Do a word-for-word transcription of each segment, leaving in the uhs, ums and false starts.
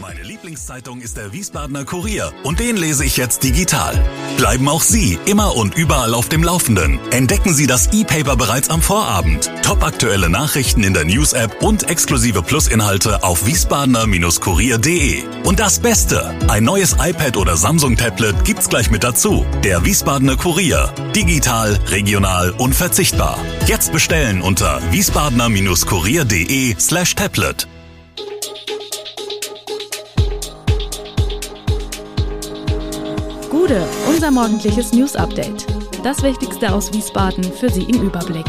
Meine Lieblingszeitung ist der Wiesbadener Kurier und den lese ich jetzt digital. Bleiben auch Sie immer und überall auf dem Laufenden. Entdecken Sie das E-Paper bereits am Vorabend. Topaktuelle Nachrichten in der News-App und exklusive Plus-Inhalte auf wiesbadener Kurier punkt de. Und das Beste, ein neues iPad oder Samsung-Tablet gibt's gleich mit dazu. Der Wiesbadener Kurier. Digital, regional, unverzichtbar. Jetzt bestellen unter wiesbadener Kurier punkt de slash tablet. Gude, unser morgendliches News-Update. Das Wichtigste aus Wiesbaden für Sie im Überblick.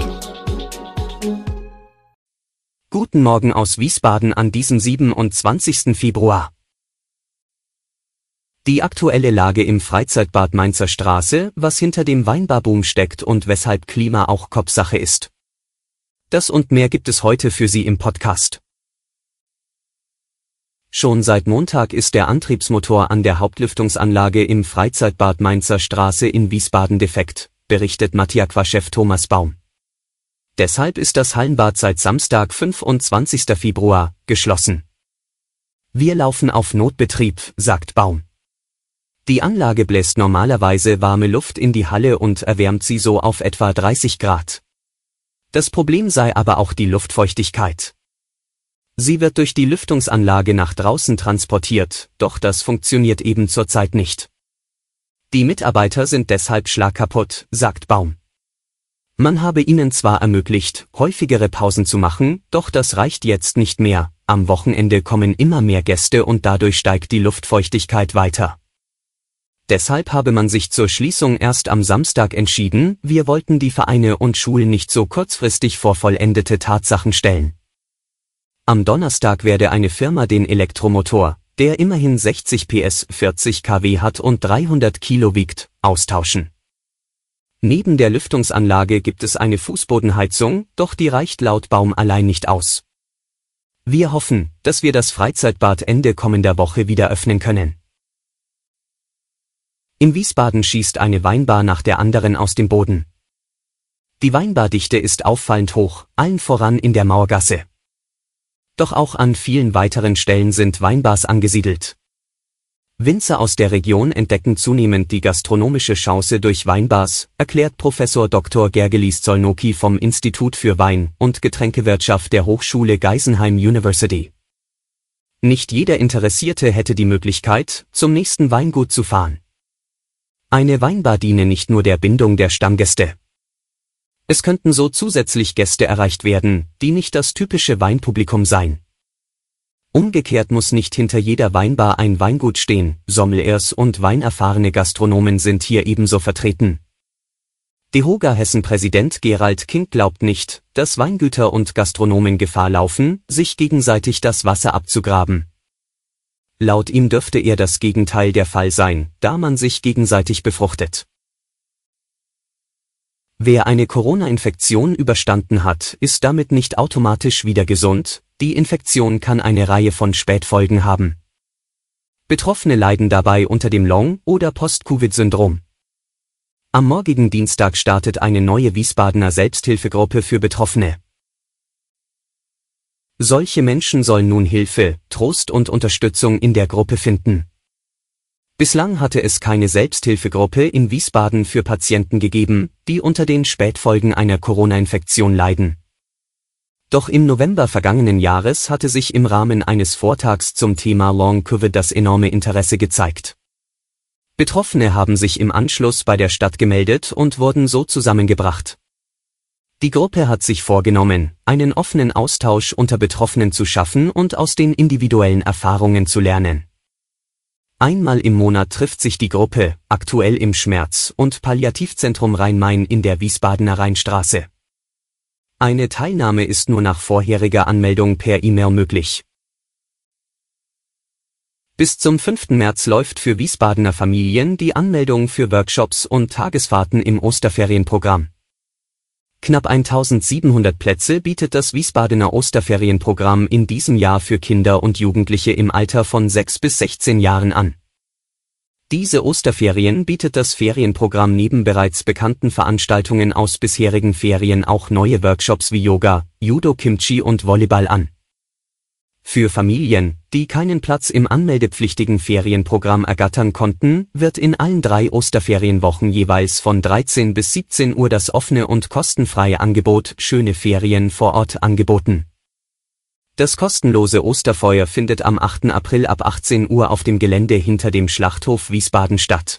Guten Morgen aus Wiesbaden an diesem siebenundzwanzigsten Februar. Die aktuelle Lage im Freizeitbad Mainzer Straße, was hinter dem Weinbarboom steckt und weshalb Klima auch Kopfsache ist. Das und mehr gibt es heute für Sie im Podcast. Schon seit Montag ist der Antriebsmotor an der Hauptlüftungsanlage im Freizeitbad Mainzer Straße in Wiesbaden defekt, berichtet Matiaqua-Chef Thomas Baum. Deshalb ist das Hallenbad seit Samstag, fünfundzwanzigsten Februar, geschlossen. Wir laufen auf Notbetrieb, sagt Baum. Die Anlage bläst normalerweise warme Luft in die Halle und erwärmt sie so auf etwa dreißig Grad. Das Problem sei aber auch die Luftfeuchtigkeit. Sie wird durch die Lüftungsanlage nach draußen transportiert, doch das funktioniert eben zurzeit nicht. Die Mitarbeiter sind deshalb schlagkaputt, sagt Baum. Man habe ihnen zwar ermöglicht, häufigere Pausen zu machen, doch das reicht jetzt nicht mehr. Am Wochenende kommen immer mehr Gäste und dadurch steigt die Luftfeuchtigkeit weiter. Deshalb habe man sich zur Schließung erst am Samstag entschieden, wir wollten die Vereine und Schulen nicht so kurzfristig vor vollendete Tatsachen stellen. Am Donnerstag werde eine Firma den Elektromotor, der immerhin sechzig P S, vierzig Kilowatt hat und dreihundert Kilo wiegt, austauschen. Neben der Lüftungsanlage gibt es eine Fußbodenheizung, doch die reicht laut Baum allein nicht aus. Wir hoffen, dass wir das Freizeitbad Ende kommender Woche wieder öffnen können. In Wiesbaden schießt eine Weinbar nach der anderen aus dem Boden. Die Weinbardichte ist auffallend hoch, allen voran in der Mauergasse. Doch auch an vielen weiteren Stellen sind Weinbars angesiedelt. Winzer aus der Region entdecken zunehmend die gastronomische Chance durch Weinbars, erklärt Professor Doktor Gergelis Zolnoki vom Institut für Wein- und Getränkewirtschaft der Hochschule Geisenheim University. Nicht jeder Interessierte hätte die Möglichkeit, zum nächsten Weingut zu fahren. Eine Weinbar diene nicht nur der Bindung der Stammgäste. Es könnten so zusätzlich Gäste erreicht werden, die nicht das typische Weinpublikum seien. Umgekehrt muss nicht hinter jeder Weinbar ein Weingut stehen, Sommeliers und weinerfahrene Gastronomen sind hier ebenso vertreten. DEHOGA Hessen-Präsident Gerald Kink glaubt nicht, dass Weingüter und Gastronomen Gefahr laufen, sich gegenseitig das Wasser abzugraben. Laut ihm dürfte eher das Gegenteil der Fall sein, da man sich gegenseitig befruchtet. Wer eine Corona-Infektion überstanden hat, ist damit nicht automatisch wieder gesund, die Infektion kann eine Reihe von Spätfolgen haben. Betroffene leiden dabei unter dem Long- oder Post-Covid-Syndrom. Am morgigen Dienstag startet eine neue Wiesbadener Selbsthilfegruppe für Betroffene. Solche Menschen sollen nun Hilfe, Trost und Unterstützung in der Gruppe finden. Bislang hatte es keine Selbsthilfegruppe in Wiesbaden für Patienten gegeben, die unter den Spätfolgen einer Corona-Infektion leiden. Doch im November vergangenen Jahres hatte sich im Rahmen eines Vortrags zum Thema Long Covid das enorme Interesse gezeigt. Betroffene haben sich im Anschluss bei der Stadt gemeldet und wurden so zusammengebracht. Die Gruppe hat sich vorgenommen, einen offenen Austausch unter Betroffenen zu schaffen und aus den individuellen Erfahrungen zu lernen. Einmal im Monat trifft sich die Gruppe, aktuell im Schmerz- und Palliativzentrum Rhein-Main in der Wiesbadener Rheinstraße. Eine Teilnahme ist nur nach vorheriger Anmeldung per E-Mail möglich. Bis zum fünften März läuft für Wiesbadener Familien die Anmeldung für Workshops und Tagesfahrten im Osterferienprogramm. Knapp eintausendsiebenhundert Plätze bietet das Wiesbadener Osterferienprogramm in diesem Jahr für Kinder und Jugendliche im Alter von sechs bis sechzehn Jahren an. Diese Osterferien bietet das Ferienprogramm neben bereits bekannten Veranstaltungen aus bisherigen Ferien auch neue Workshops wie Yoga, Judo, Kimchi und Volleyball an. Für Familien, die keinen Platz im anmeldepflichtigen Ferienprogramm ergattern konnten, wird in allen drei Osterferienwochen jeweils von dreizehn bis siebzehn Uhr das offene und kostenfreie Angebot Schöne Ferien vor Ort angeboten. Das kostenlose Osterfeuer findet am achten April ab achtzehn Uhr auf dem Gelände hinter dem Schlachthof Wiesbaden statt.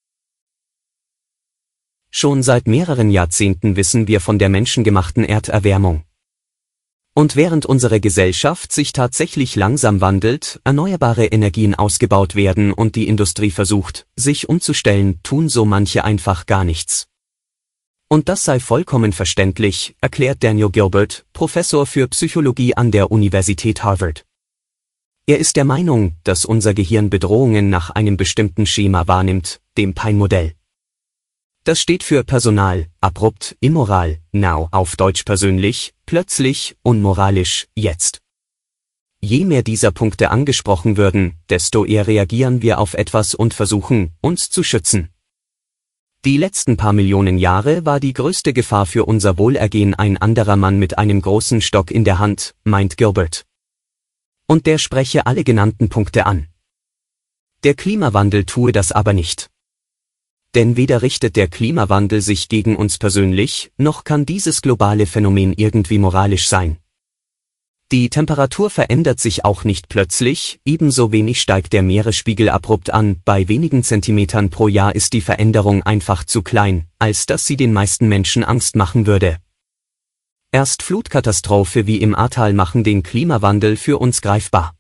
Schon seit mehreren Jahrzehnten wissen wir von der menschengemachten Erderwärmung. Und während unsere Gesellschaft sich tatsächlich langsam wandelt, erneuerbare Energien ausgebaut werden und die Industrie versucht, sich umzustellen, tun so manche einfach gar nichts. Und das sei vollkommen verständlich, erklärt Daniel Gilbert, Professor für Psychologie an der Universität Harvard. Er ist der Meinung, dass unser Gehirn Bedrohungen nach einem bestimmten Schema wahrnimmt, dem Pine-Modell. Das steht für Personal, abrupt, immoral, now auf Deutsch persönlich, plötzlich, unmoralisch, jetzt. Je mehr dieser Punkte angesprochen würden, desto eher reagieren wir auf etwas und versuchen, uns zu schützen. Die letzten paar Millionen Jahre war die größte Gefahr für unser Wohlergehen ein anderer Mann mit einem großen Stock in der Hand, meint Gilbert. Und der spreche alle genannten Punkte an. Der Klimawandel tue das aber nicht. Denn weder richtet der Klimawandel sich gegen uns persönlich, noch kann dieses globale Phänomen irgendwie moralisch sein. Die Temperatur verändert sich auch nicht plötzlich, ebenso wenig steigt der Meeresspiegel abrupt an, bei wenigen Zentimetern pro Jahr ist die Veränderung einfach zu klein, als dass sie den meisten Menschen Angst machen würde. Erst Flutkatastrophe wie im Ahrtal machen den Klimawandel für uns greifbar.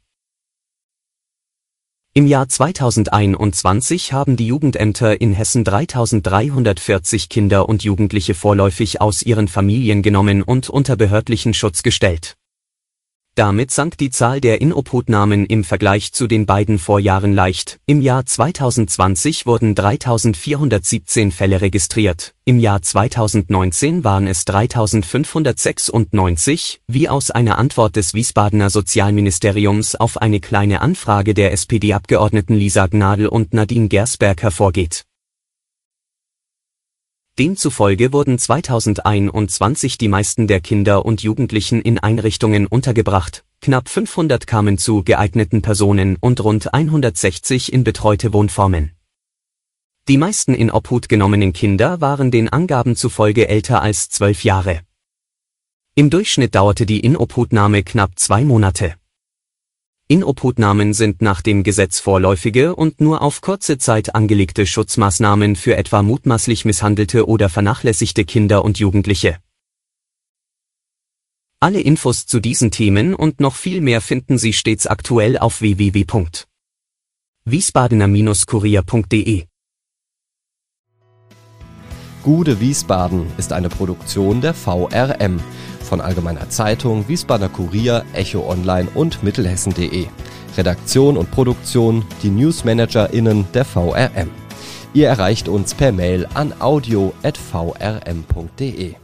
Im Jahr zweitausendeinundzwanzig haben die Jugendämter in Hessen dreitausenddreihundertvierzig Kinder und Jugendliche vorläufig aus ihren Familien genommen und unter behördlichen Schutz gestellt. Damit sank die Zahl der Inobhutnahmen im Vergleich zu den beiden Vorjahren leicht. Im Jahr zweitausendzwanzig wurden dreitausendvierhundertsiebzehn Fälle registriert, im Jahr zweitausendneunzehn waren es dreitausendfünfhundertsechsundneunzig, wie aus einer Antwort des Wiesbadener Sozialministeriums auf eine kleine Anfrage der S P D-Abgeordneten Lisa Gnadl und Nadine Gersberg hervorgeht. Demzufolge wurden zweitausendeinundzwanzig die meisten der Kinder und Jugendlichen in Einrichtungen untergebracht, knapp fünfhundert kamen zu geeigneten Personen und rund hundertsechzig in betreute Wohnformen. Die meisten in Obhut genommenen Kinder waren den Angaben zufolge älter als zwölf Jahre. Im Durchschnitt dauerte die Inobhutnahme knapp zwei Monate. Inobhutnahmen sind nach dem Gesetz vorläufige und nur auf kurze Zeit angelegte Schutzmaßnahmen für etwa mutmaßlich misshandelte oder vernachlässigte Kinder und Jugendliche. Alle Infos zu diesen Themen und noch viel mehr finden Sie stets aktuell auf w w w punkt wiesbadener Bindestrich kurier punkt de. Gude Wiesbaden ist eine Produktion der V R M von Allgemeiner Zeitung, Wiesbadener Kurier, Echo Online und Mittelhessen punkt de. Redaktion und Produktion, die NewsmanagerInnen der V R M. Ihr erreicht uns per Mail an audio at v r m punkt de.